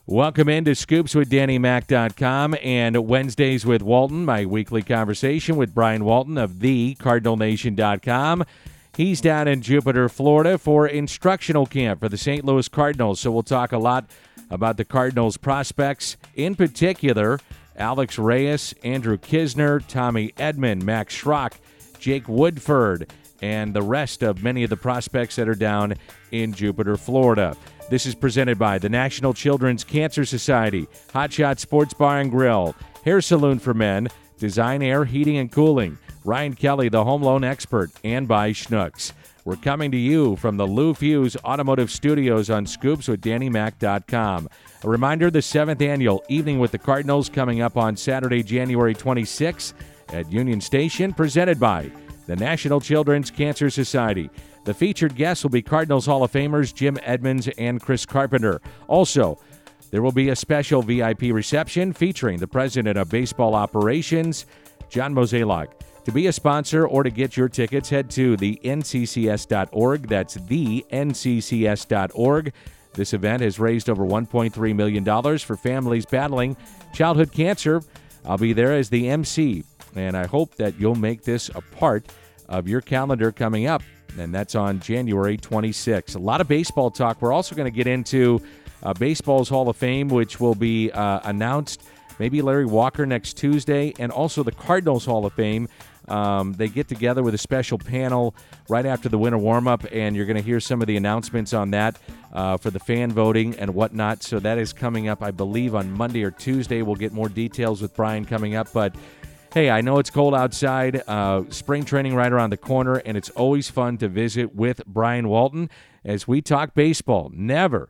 Welcome into ScoopsWithDannyMac.com and Wednesdays with Walton, my weekly conversation with Brian Walton of TheCardinalNation.com. He's down in Jupiter, Florida for instructional camp for the St. Louis Cardinals, so we'll talk a lot about the Cardinals prospects, in particular Alex Reyes, Andrew Knizner, Tommy Edman, Max Schrock, Jake Woodford, and the rest of many of the prospects that are down in Jupiter, Florida. This is presented by the National Children's Cancer Society, Hot Shot Sports Bar and Grill, Hair Saloon for Men, Design Air Heating and Cooling, Ryan Kelly, the home loan expert, and by Schnucks. We're coming to you from the Lou Fuse Automotive Studios on ScoopsWithDannyMac.com. A reminder, the 7th annual Evening with the Cardinals coming up on Saturday, January 26th at Union Station, presented by the National Children's Cancer Society. The featured guests will be Cardinals Hall of Famers Jim Edmonds and Chris Carpenter. Also, there will be a special VIP reception featuring the president of baseball operations, John Mozeliak. To be a sponsor or to get your tickets, head to the nccs.org. That's the nccs.org. This event has raised over $1.3 million for families battling childhood cancer. I'll be there as the MC, and I hope that you'll make this a part of your calendar coming up. And that's on January 26th. A lot of baseball talk. We're also going to get into Baseball's Hall of Fame, which will be announced, maybe Larry Walker next Tuesday, and also the Cardinals Hall of Fame. They get together with a special panel right after the winter warm-up, and you're going to hear some of the announcements on that for the fan voting and whatnot. So that is coming up, I believe, on Monday or Tuesday. We'll get more details with Brian coming up, but hey, I know it's cold outside, spring training right around the corner, and it's always fun to visit with Brian Walton as we talk baseball. Never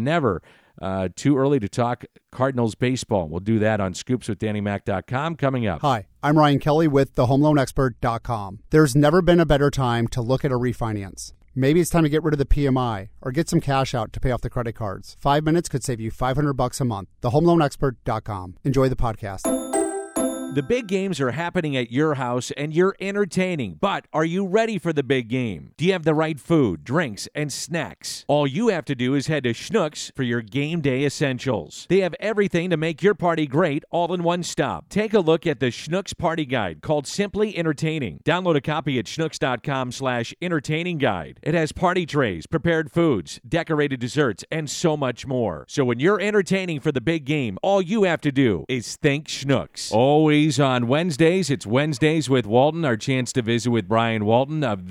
too early to talk Cardinals baseball. We'll do that on ScoopsWithDannyMac.com coming up. Hi, I'm Ryan Kelly with thehomeloanexpert.com. There's never been a better time to look at a refinance. Maybe it's time to get rid of the PMI or get some cash out to pay off the credit cards. 5 minutes could save you $500 a month. Thehomeloanexpert.com. Enjoy the podcast. The big games are happening at your house, and you're entertaining. But are you ready for the big game? Do you have the right food, drinks, and snacks? All you have to do is head to Schnucks for your game day essentials. They have everything to make your party great, all in one stop. Take a look at the Schnucks Party Guide called Simply Entertaining. Download a copy at schnucks.com/entertaining guide. It has party trays, prepared foods, decorated desserts, and so much more. So when you're entertaining for the big game, all you have to do is think Schnucks. Always on Wednesdays, it's Wednesdays with Walton, our chance to visit with Brian Walton of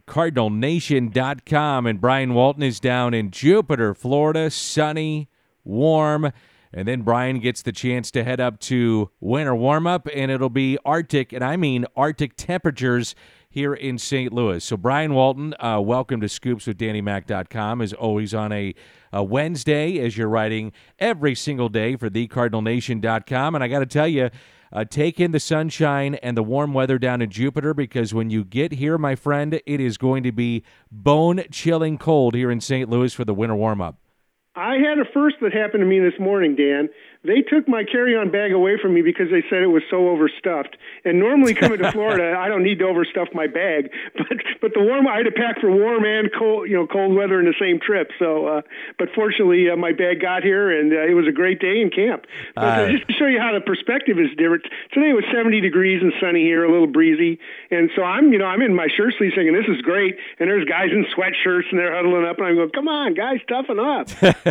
TheCardinalNation.com. And Brian Walton is down in Jupiter, Florida, sunny, warm. And then Brian gets the chance to head up to winter warm-up, and it'll be Arctic, and I mean Arctic temperatures here in St. Louis. So Brian Walton, welcome to ScoopsWithDannyMac.com, as always on a Wednesday, as you're writing every single day for TheCardinalNation.com. And I got to tell you, take in the sunshine and the warm weather down in Jupiter, because when you get here, my friend, it is going to be bone-chilling cold here in St. Louis for the winter warm-up. I had a first that happened to me this morning, Dan. They took my carry-on bag away from me because they said it was so overstuffed. And normally coming to Florida, I don't need to overstuff my bag. But the warm, I had to pack for warm and cold, cold weather in the same trip. So, but fortunately, my bag got here, and it was a great day in camp. But just to show you how the perspective is different, today it was 70 degrees and sunny here, a little breezy. And so I'm in my shirt sleeves thinking, this is great. And there's guys in sweatshirts, and they're huddling up, and I'm going, come on, guys, toughen up.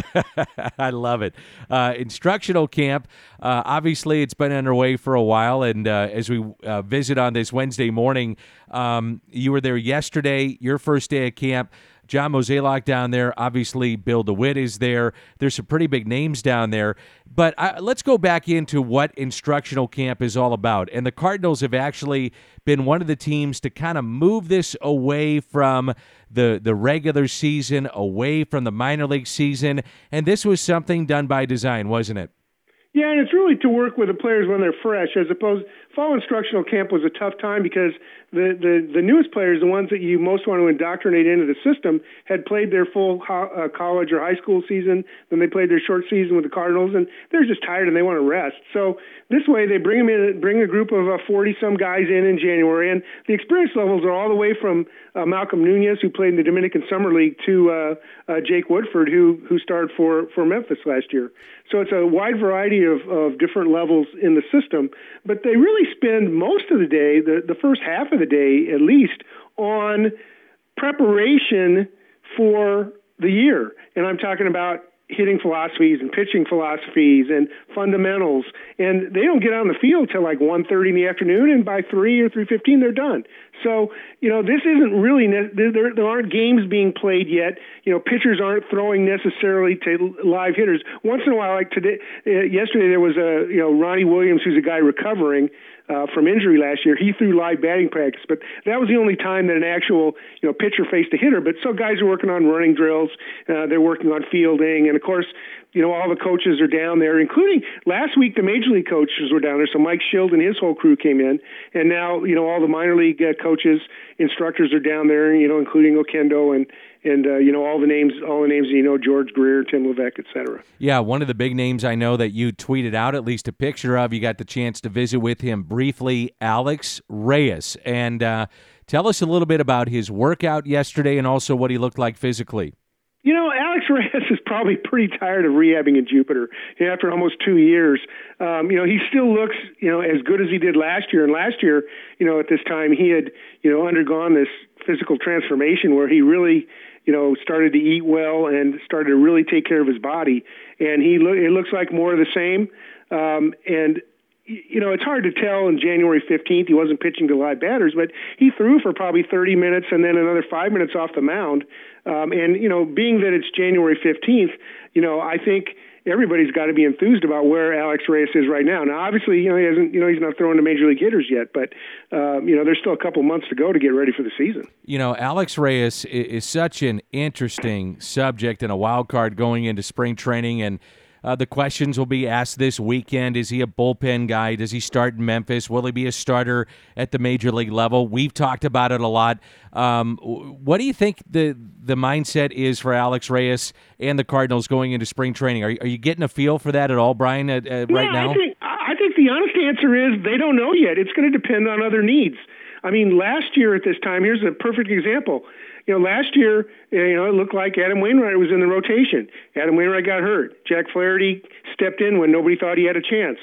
I love it. Instructional camp, obviously it's been underway for a while, and as we visit on this Wednesday morning, you were there yesterday, your first day of camp. John Mozeliak down there, obviously Bill DeWitt is there. There's some pretty big names down there. But let's go back into what instructional camp is all about. And the Cardinals have actually been one of the teams to kind of move this away from the regular season, away from the minor league season. And this was something done by design, wasn't it? Yeah, and it's really to work with the players when they're fresh, as opposed fall instructional camp was a tough time because the newest players, the ones that you most want to indoctrinate into the system, had played their full college or high school season. Then they played their short season with the Cardinals, and they're just tired and they want to rest. So this way, they bring a group of 40-some guys in January, and the experience levels are all the way from Malcolm Nunez, who played in the Dominican Summer League, to Jake Woodford, who started for Memphis last year. So it's a wide variety of different levels in the system, but they really spend most of the day, the first half of the day at least, on preparation for the year. And I'm talking about hitting philosophies and pitching philosophies and fundamentals. And they don't get on the field till like 1:30 in the afternoon, and by 3 or 3:15 they're done. So, this isn't really, there aren't games being played yet. Pitchers aren't throwing necessarily to live hitters. Once in a while, like today, yesterday there was Ronnie Williams, who's a guy recovering from injury last year. He threw live batting practice, but that was the only time that an actual pitcher faced a hitter. But so guys are working on running drills, they're working on fielding, and of course, all the coaches are down there, including last week the major league coaches were down there. So Mike Schild and his whole crew came in, and now all the minor league coaches, instructors are down there, including Oquendo and all the names, George Greer, Tim Levesque, et cetera. Yeah, one of the big names I know that you tweeted out at least a picture of, you got the chance to visit with him briefly, Alex Reyes. And tell us a little bit about his workout yesterday and also what he looked like physically. Alex Reyes is probably pretty tired of rehabbing in Jupiter after almost 2 years. He still looks, as good as he did last year. And last year, at this time, he had, undergone this physical transformation where he really, started to eat well and started to really take care of his body. And it looks like more of the same. It's hard to tell on January 15th. He wasn't pitching to live batters, but he threw for probably 30 minutes and then another 5 minutes off the mound. Being that it's January 15th, I think everybody's got to be enthused about where Alex Reyes is right now. Now, obviously, he hasn't, he's not throwing to major league hitters yet, but, there's still a couple months to go to get ready for the season. Alex Reyes is such an interesting subject and a wild card going into spring training, and the questions will be asked this weekend. Is he a bullpen guy? Does he start in Memphis? Will he be a starter at the major league level? We've talked about it a lot. What do you think the mindset is for Alex Reyes and the Cardinals going into spring training? Are you getting a feel for that at all, Brian, right now? I think the honest answer is they don't know yet. It's going to depend on other needs. I mean, last year at this time, here's a perfect example. Last year, it looked like Adam Wainwright was in the rotation. Adam Wainwright got hurt. Jack Flaherty stepped in when nobody thought he had a chance.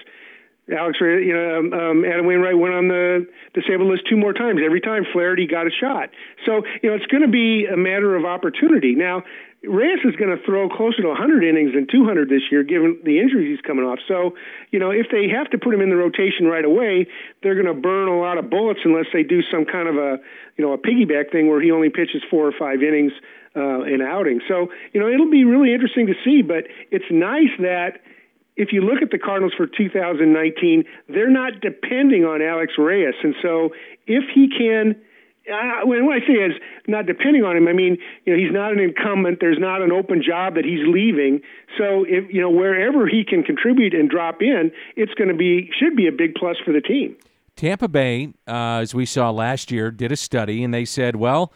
Adam Wainwright went on the disabled list 2 more times. Every time Flaherty got a shot. So, it's going to be a matter of opportunity. Now, Reyes is going to throw closer to 100 innings than 200 this year, given the injuries he's coming off. So, if they have to put him in the rotation right away, they're going to burn a lot of bullets unless they do some kind of a piggyback thing where he only pitches 4 or 5 innings in outing. So, it'll be really interesting to see. But it's nice that if you look at the Cardinals for 2019, they're not depending on Alex Reyes. And so if he can, when I say is not depending on him, I mean, he's not an incumbent. There's not an open job that he's leaving. So if, wherever he can contribute and drop in, should be a big plus for the team. Tampa Bay, as we saw last year, did a study, and they said, well,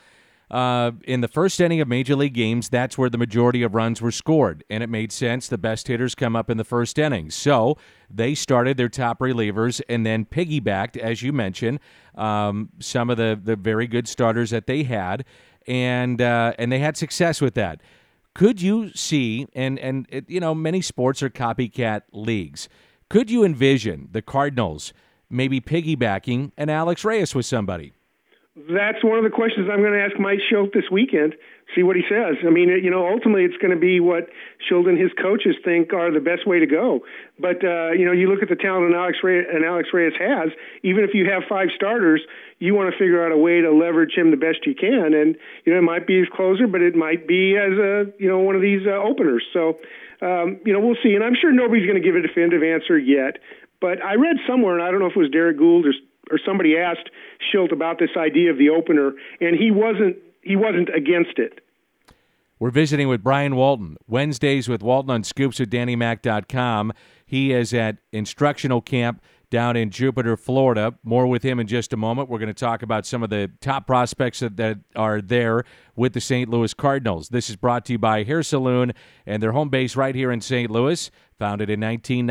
in the first inning of Major League games, that's where the majority of runs were scored, and it made sense. The best hitters come up in the first inning. So they started their top relievers and then piggybacked, as you mentioned, some of the very good starters that they had, and they had success with that. Could you see, and many sports are copycat leagues, could you envision the Cardinals maybe piggybacking an Alex Reyes with somebody? That's one of the questions I'm going to ask Mike Schild this weekend, see what he says. I mean, ultimately it's going to be what Schild and his coaches think are the best way to go. But, you look at the talent Alex Reyes has, even if you have 5 starters, you want to figure out a way to leverage him the best you can. And, it might be his closer, but it might be as one of these openers. So, we'll see. And I'm sure nobody's going to give a definitive answer yet. But I read somewhere, and I don't know if it was Derek Gould or somebody asked Schild about this idea of the opener, and he wasn't against it. We're visiting with Brian Walton, Wednesdays with Walton on ScoopsWithDannyMac.com. He is at instructional camp down in Jupiter, Florida. More with him in just a moment. We're going to talk about some of the top prospects that are there with the St. Louis Cardinals. This is brought to you by Hair Saloon and their home base right here in St. Louis. Founded in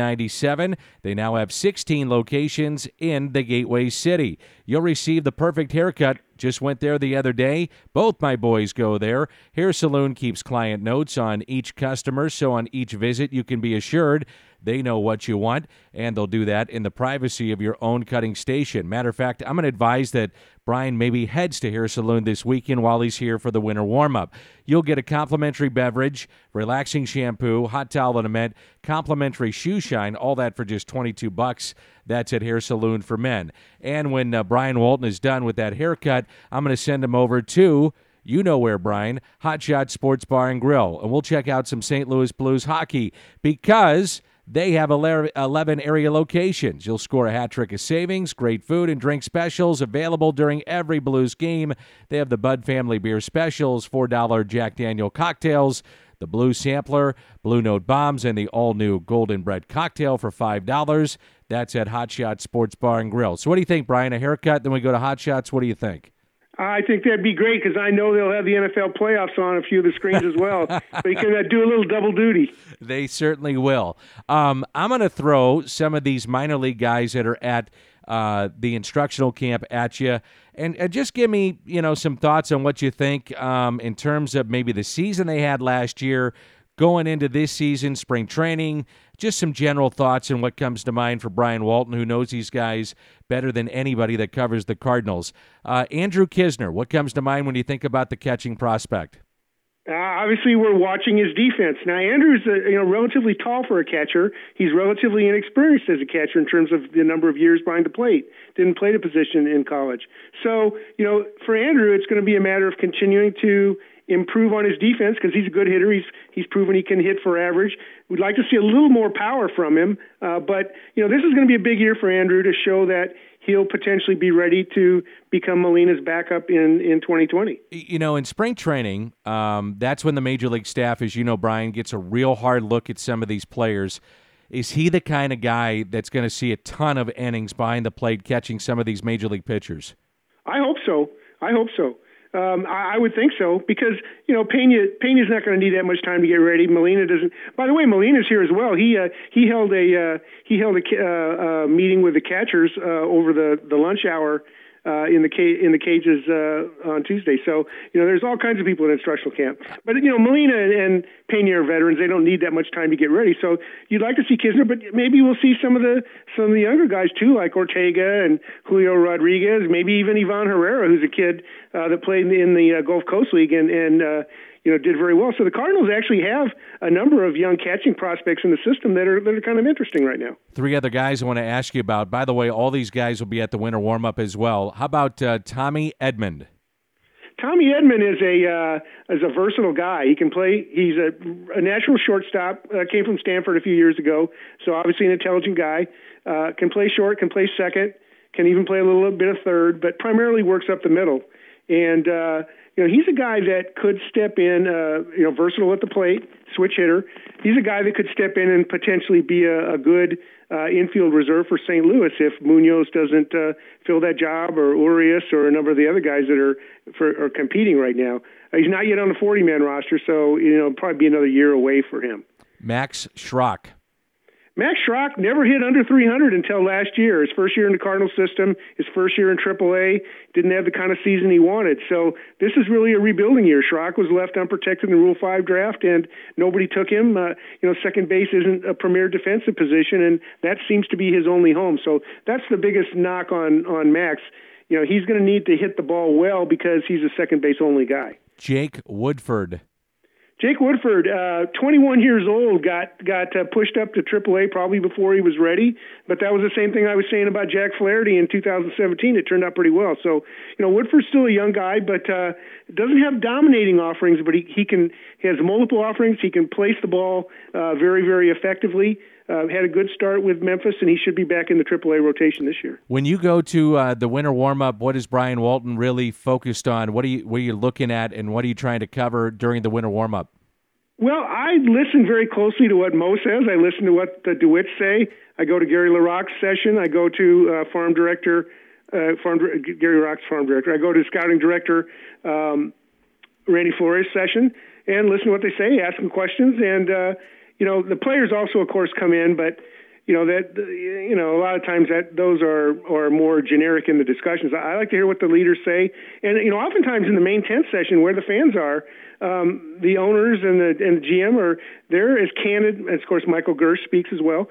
1997, they now have 16 locations in the Gateway City. You'll receive the perfect haircut. Just went there the other day. Both my boys go there. Hair Saloon keeps client notes on each customer, so on each visit you can be assured they know what you want, and they'll do that in the privacy of your own cutting station. Matter of fact, I'm going to advise that Brian maybe heads to Hair Saloon this weekend while he's here for the winter warm-up. You'll get a complimentary beverage, relaxing shampoo, hot towel and a mint, complimentary shoe shine, all that for just $22. That's at Hair Saloon for Men. And when Brian Walton is done with that haircut, I'm going to send him over to, you know where, Brian, Hot Shot Sports Bar and Grill. And we'll check out some St. Louis Blues hockey because they have 11 area locations. You'll score a hat trick of savings, great food and drink specials available during every Blues game. They have the Bud Family Beer Specials, $4 Jack Daniel cocktails, the Blue Sampler, Blue Note Bombs, and the all-new Golden Bread cocktail for $5. That's at Hot Shot Sports Bar and Grill. So what do you think, Brian? A haircut, then we go to Hot Shots. What do you think? I think that'd be great because I know they'll have the NFL playoffs on a few of the screens as well. So you can do a little double duty. They certainly will. I'm going to throw some of these minor league guys that are at the instructional camp at you, and just give me some thoughts on what you think in terms of maybe the season they had last year, going into this season, spring training, just some general thoughts and what comes to mind for Brian Walton, who knows these guys better than anybody that covers the Cardinals. Andrew Knizner, what comes to mind when you think about the catching prospect? Obviously, we're watching his defense. Now, Andrew's relatively tall for a catcher. He's relatively inexperienced as a catcher in terms of the number of years behind the plate. Didn't play the position in college. So, for Andrew, it's going to be a matter of continuing to improve on his defense because he's a good hitter. He's proven he can hit for average. We'd like to see a little more power from him. But this is going to be a big year for Andrew to show that he'll potentially be ready to become Molina's backup in 2020. In spring training, that's when the Major League staff, as you know, Brian, gets a real hard look at some of these players. Is he the kind of guy that's going to see a ton of innings behind the plate catching some of these Major League pitchers? I hope so. I would think so because Peña's not going to need that much time to get ready. Molina doesn't. By the way, Molina's here as well. He held a meeting with the catchers over the lunch hour in the cages on Tuesday. So there's all kinds of people in instructional camp. But Molina and Peña are veterans. They don't need that much time to get ready. So you'd like to see Knizner, but maybe we'll see some of the younger guys too, like Ortega and Julio Rodriguez, maybe even Ivan Herrera, who's a kid that played in the Gulf Coast League and did very well. So the Cardinals actually have a number of young catching prospects in the system that are kind of interesting right now. Three other guys I want to ask you about. By the way, all these guys will be at the winter warm-up as well. How about Tommy Edman? Tommy Edman is a versatile guy. He can play. He's a natural shortstop. Came from Stanford a few years ago, so obviously an intelligent guy. Can play short, can play second, can even play a little bit of third, but primarily works up the middle. And he's a guy that could step in. Versatile at the plate, switch hitter. He's a guy that could step in and potentially be a good infield reserve for St. Louis if Munoz doesn't fill that job, or Urias, or a number of the other guys that are competing right now. He's not yet on the 40-man roster, so probably be another year away for him. Max Schrock. Max Schrock never hit under 300 until last year. His first year in the Cardinal system, his first year in AAA, didn't have the kind of season he wanted. So this is really a rebuilding year. Schrock was left unprotected in the Rule 5 draft, and nobody took him. Second base isn't a premier defensive position, and that seems to be his only home. So that's the biggest knock on Max. He's going to need to hit the ball well because he's a second base only guy. Jake Woodford. Jake Woodford, 21 years old, got pushed up to AAA probably before he was ready, but that was the same thing I was saying about Jack Flaherty in 2017. It turned out pretty well. So, Woodford's still a young guy, but doesn't have dominating offerings, but he has multiple offerings. He can place the ball very, very effectively. Had a good start with Memphis, and he should be back in the AAA rotation this year. When you go to the winter warm-up, what is Brian Walton really focused on? What are you looking at, and what are you trying to cover during the winter warm-up? Well, I listen very closely to what Mo says. I listen to what the DeWitts say. I go to Gary LaRocque's session. I go to Gary LaRocque's farm director. I go to scouting director Randy Flores' session and listen to what they say, ask them questions. And, the players also, of course, come in, but a lot of times those are more generic in the discussions. I like to hear what the leaders say, and oftentimes in the main tent session where the fans are, the owners and the GM are there as candid. And of course, Michael Gersh speaks as well.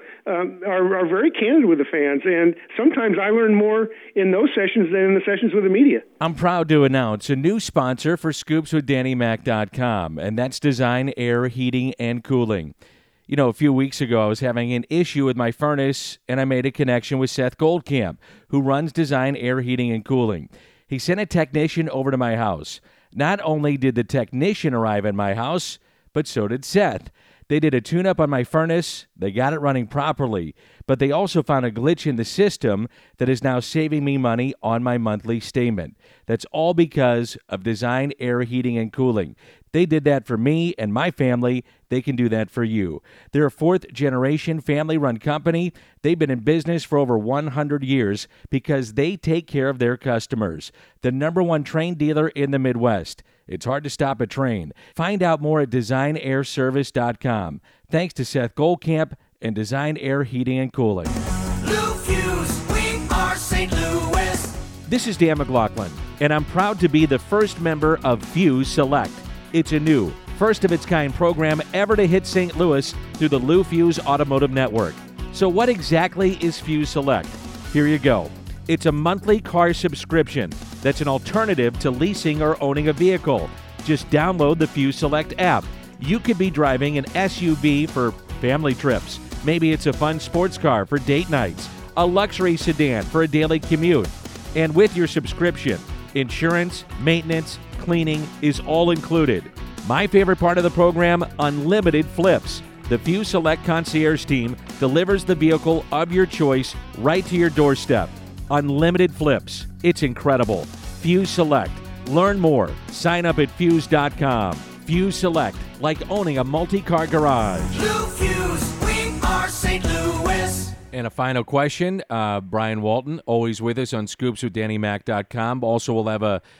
Are very candid with the fans, and sometimes I learn more in those sessions than in the sessions with the media. I'm proud to announce a new sponsor for ScoopsWithDannyMac.com, and that's Design Air Heating and Cooling. A few weeks ago, I was having an issue with my furnace, and I made a connection with Seth Goldcamp, who runs Design Air Heating and Cooling. He sent a technician over to my house. Not only did the technician arrive at my house, but so did Seth. They did a tune-up on my furnace. They got it running properly, but they also found a glitch in the system that is now saving me money on my monthly statement. That's all because of Design Air Heating and Cooling. They did that for me and my family. They can do that for you. They're a fourth-generation family-run company. They've been in business for over 100 years because they take care of their customers. The #1 Trane dealer in the Midwest. It's hard to stop a Trane. Find out more at DesignAirService.com. Thanks to Seth Goldcamp and Design Air Heating and Cooling. Blue Fuse, we are St. Louis. This is Dan McLaughlin, and I'm proud to be the first member of Fuse Select. It's a new, first-of-its-kind program ever to hit St. Louis through the Lou Fuse Automotive Network. So what exactly is Fuse Select? Here you go. It's a monthly car subscription that's an alternative to leasing or owning a vehicle. Just download the Fuse Select app. You could be driving an SUV for family trips. Maybe it's a fun sports car for date nights, a luxury sedan for a daily commute. And with your subscription, insurance, maintenance, cleaning is all included. My favorite part of the program, unlimited flips. The Fuse Select concierge team delivers the vehicle of your choice right to your doorstep. Unlimited flips. It's incredible. Fuse Select. Learn more. Sign up at Fuse.com. Fuse Select, like owning a multi-car garage. Blue Fuse, we are St. Louis. And a final question. Brian Walton, always with us on ScoopsWithDannyMac.com. Also, we'll have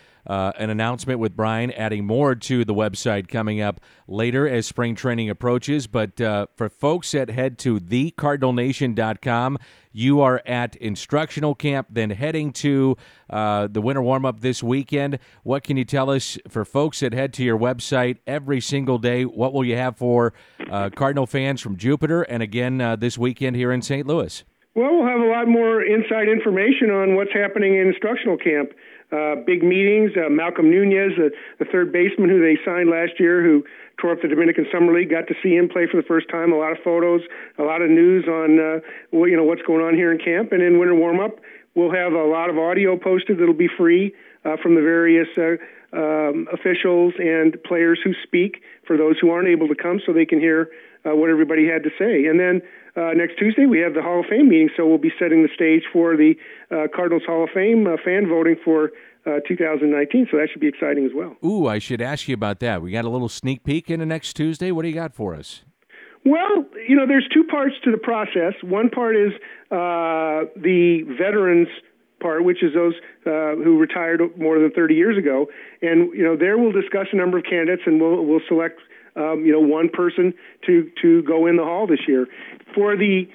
an announcement with Brian adding more to the website coming up later as spring training approaches. But for folks that head to thecardinalnation.com, you are at instructional camp, then heading to the winter warm-up this weekend. What can you tell us for folks that head to your website every single day? What will you have for Cardinal fans from Jupiter and again this weekend here in St. Louis? Well, we'll have a lot more inside information on what's happening in instructional camp. Big meetings. Malcolm Nunez, the third baseman who they signed last year, who tore up the Dominican Summer League, got to see him play for the first time. A lot of photos, a lot of news on what's going on here in camp. And in winter warm-up, we'll have a lot of audio posted that'll be free from the various officials and players who speak for those who aren't able to come, so they can hear what everybody had to say. And then next Tuesday, we have the Hall of Fame meeting, so we'll be setting the stage for the Cardinals Hall of Fame fan voting for 2019, so that should be exciting as well. Ooh, I should ask you about that. We got a little sneak peek into next Tuesday. What do you got for us? Well, there's two parts to the process. One part is the veterans part, which is those who retired more than 30 years ago. And, there we'll discuss a number of candidates, and we'll select one person to go in the hall this year. For the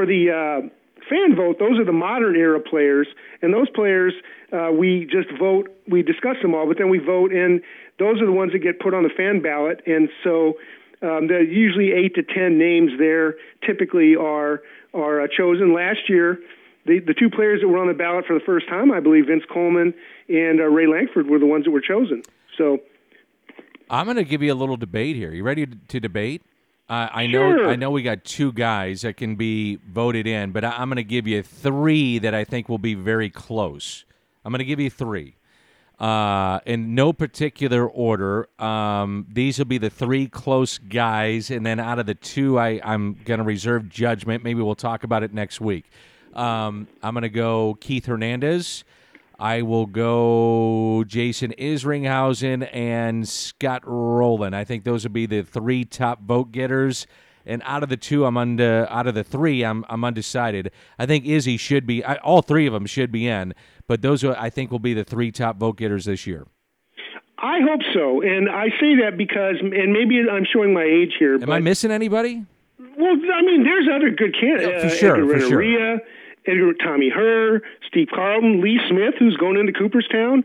fan vote, those are the modern era players, and those players we just vote. We discuss them all, but then we vote, and those are the ones that get put on the fan ballot. And so there are usually 8 to 10 names there. Typically are chosen. Last year, the two players that were on the ballot for the first time, I believe, Vince Coleman and Ray Lankford, were the ones that were chosen. So I'm going to give you a little debate here. You ready to debate? Sure. I know we got 2 guys that can be voted in, but I'm going to give you 3 that I think will be very close. I'm going to give you 3. In no particular order. These will be the 3 close guys, and then out of the 2, I'm going to reserve judgment. Maybe we'll talk about it next week. I'm going to go Keith Hernandez. I will go Jason Isringhausen and Scott Rowland. I think those would be the 3 top vote getters. And out of the 2, out of the 3, I'm undecided. I think Izzy should be. All 3 of them should be in, but those I think will be the 3 top vote getters this year. I hope so, and I say that because, and maybe I'm showing my age here. Am I missing anybody? Well, I mean, there's other good candidates. For sure, Edgar for sure. Renteria, Tommy Herr, Steve Carlton, Lee Smith, who's going into Cooperstown,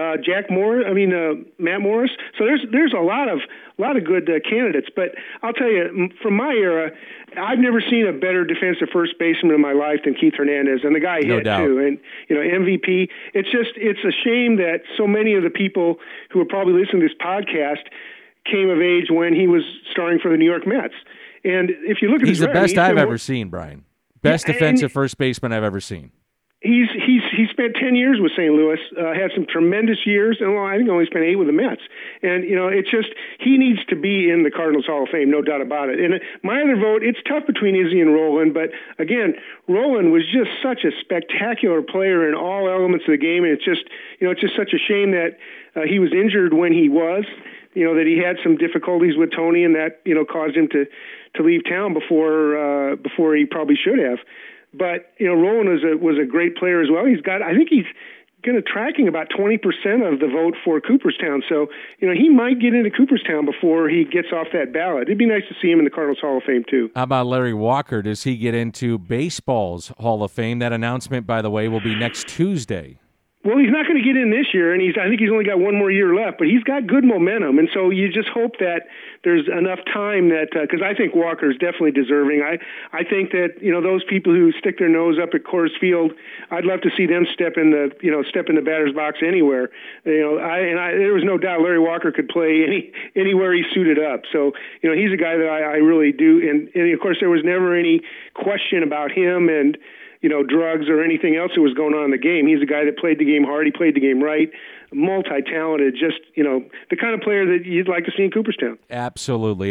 Matt Morris. So there's a lot of good candidates. But I'll tell you, from my era, I've never seen a better defensive first baseman in my life than Keith Hernandez, and the guy No hit doubt. too. And MVP. It's a shame that so many of the people who are probably listening to this podcast came of age when he was starring for the New York Mets. And if you look at he's his the record, best I've ever seen, Brian. Best defensive first baseman I've ever seen. He spent 10 years with St. Louis, had some tremendous years, and I think only spent 8 with the Mets. And it's just he needs to be in the Cardinals Hall of Fame, no doubt about it. And my other vote, it's tough between Izzy and Rowland, but again, Rowland was just such a spectacular player in all elements of the game, and it's just such a shame that he was injured when he was. That he had some difficulties with Tony, and that caused him to leave town before he probably should have. But Rowland was a great player as well. I think he's going to tracking about 20% of the vote for Cooperstown. So he might get into Cooperstown before he gets off that ballot. It'd be nice to see him in the Cardinals Hall of Fame too. How about Larry Walker? Does he get into baseball's Hall of Fame? That announcement, by the way, will be next Tuesday. Well, he's not going to get in this year, and I think he's only got 1 more year left, but he's got good momentum, and so you just hope that there's enough time that because I think Walker's definitely deserving. I think that those people who stick their nose up at Coors Field, I'd love to see them step in the batter's box anywhere. There was no doubt Larry Walker could play anywhere he suited up. So he's a guy that I really do, and of course there was never any question about him and drugs or anything else that was going on in the game. He's a guy that played the game hard. He played the game right, multi-talented, just, the kind of player that you'd like to see in Cooperstown. Absolutely.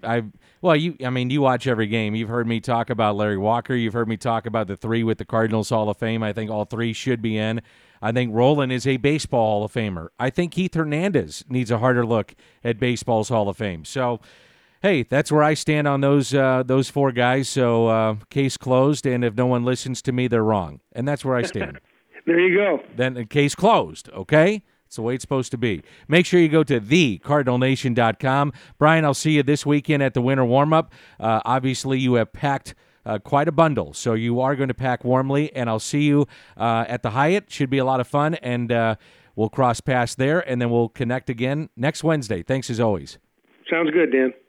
You watch every game. You've heard me talk about Larry Walker. You've heard me talk about the 3 with the Cardinals Hall of Fame. I think all 3 should be in. I think Rowland is a baseball Hall of Famer. I think Keith Hernandez needs a harder look at baseball's Hall of Fame. So, hey, that's where I stand on those 4 guys. So case closed, and if no one listens to me, they're wrong. And that's where I stand. There you go. Then case closed, okay? It's the way it's supposed to be. Make sure you go to thecardinalnation.com. Brian, I'll see you this weekend at the winter warm-up. Obviously, you have packed quite a bundle, so you are going to pack warmly, and I'll see you at the Hyatt. Should be a lot of fun, and we'll cross paths there, and then we'll connect again next Wednesday. Thanks as always. Sounds good, Dan.